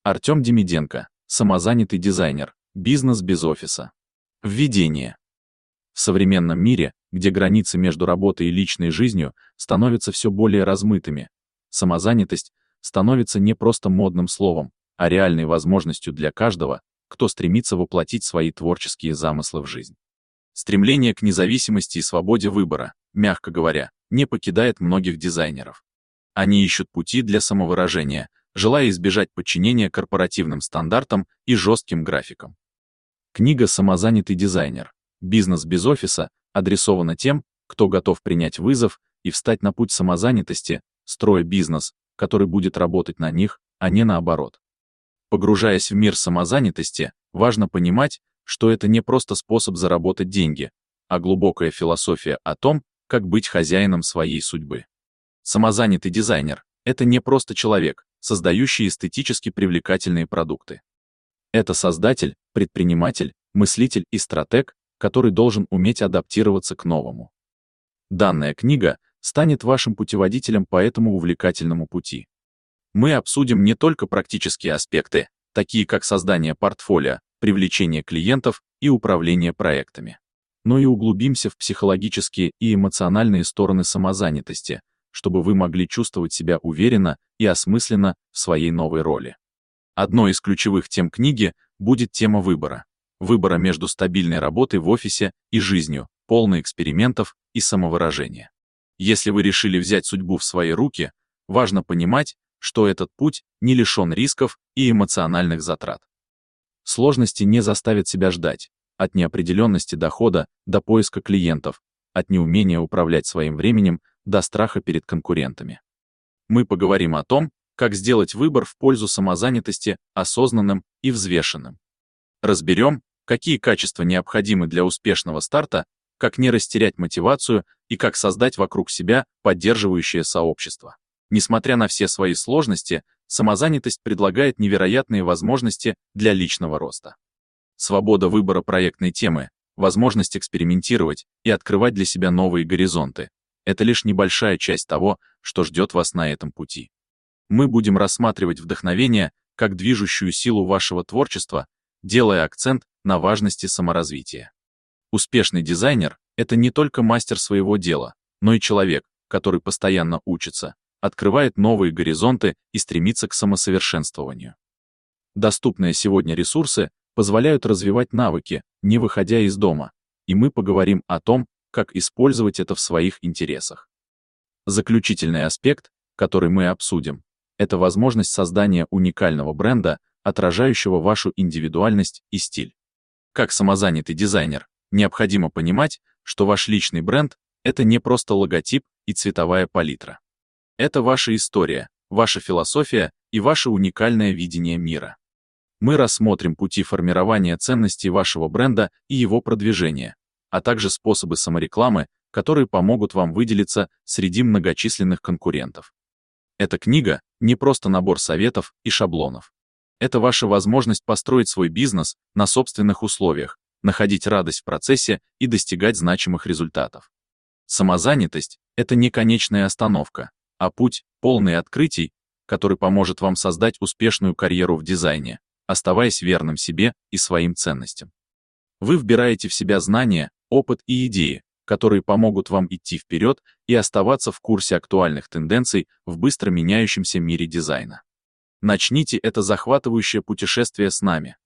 Артем Демиденко, самозанятый дизайнер, бизнес без офиса. Введение. В современном мире, где границы между работой и личной жизнью становятся все более размытыми, самозанятость становится не просто модным словом, а реальной возможностью для каждого, кто стремится воплотить свои творческие замыслы в жизнь. Стремление к независимости и свободе выбора, мягко говоря, не покидает многих дизайнеров. Они ищут пути для самовыражения, желая избежать подчинения корпоративным стандартам и жестким графикам. Книга «Самозанятый дизайнер. Бизнес без офиса» адресована тем, кто готов принять вызов и встать на путь самозанятости, строя бизнес, который будет работать на них, а не наоборот. Погружаясь в мир самозанятости, важно понимать, что это не просто способ заработать деньги, а глубокая философия о том, как быть хозяином своей судьбы. Самозанятый дизайнер — это не просто человек, создающий эстетически привлекательные продукты. Это создатель, предприниматель, мыслитель и стратег, который должен уметь адаптироваться к новому. Данная книга станет вашим путеводителем по этому увлекательному пути. Мы обсудим не только практические аспекты, такие как создание портфолио, привлечение клиентов и управление проектами, но и углубимся в психологические и эмоциональные стороны самозанятости, чтобы вы могли чувствовать себя уверенно и осмысленно в своей новой роли. Одной из ключевых тем книги будет тема выбора. Выбора между стабильной работой в офисе и жизнью, полной экспериментов и самовыражения. Если вы решили взять судьбу в свои руки, важно понимать, что этот путь не лишен рисков и эмоциональных затрат. Сложности не заставят себя ждать, от неопределенности дохода до поиска клиентов, от неумения управлять своим временем до страха перед конкурентами. Мы поговорим о том, как сделать выбор в пользу самозанятости осознанным и взвешенным. Разберем, какие качества необходимы для успешного старта, как не растерять мотивацию и как создать вокруг себя поддерживающее сообщество. Несмотря на все свои сложности, самозанятость предлагает невероятные возможности для личного роста. Свобода выбора проектной темы, возможность экспериментировать и открывать для себя новые горизонты — это лишь небольшая часть того, что ждет вас на этом пути. Мы будем рассматривать вдохновение как движущую силу вашего творчества, делая акцент на важности саморазвития. Успешный дизайнер — это не только мастер своего дела, но и человек, который постоянно учится, открывает новые горизонты и стремится к самосовершенствованию. Доступные сегодня ресурсы позволяют развивать навыки, не выходя из дома, и мы поговорим о том, как использовать это в своих интересах. Заключительный аспект, который мы обсудим, это возможность создания уникального бренда, отражающего вашу индивидуальность и стиль. Как самозанятый дизайнер, необходимо понимать, что ваш личный бренд — это не просто логотип и цветовая палитра. Это ваша история, ваша философия и ваше уникальное видение мира. Мы рассмотрим пути формирования ценностей вашего бренда и его продвижения, а также способы саморекламы, которые помогут вам выделиться среди многочисленных конкурентов. Эта книга — не просто набор советов и шаблонов. Это ваша возможность построить свой бизнес на собственных условиях, находить радость в процессе и достигать значимых результатов. Самозанятость — это не конечная остановка, а путь, полный открытий, который поможет вам создать успешную карьеру в дизайне, оставаясь верным себе и своим ценностям. Вы вбираете в себя знания, опыт и идеи, которые помогут вам идти вперед и оставаться в курсе актуальных тенденций в быстро меняющемся мире дизайна. Начните это захватывающее путешествие с нами.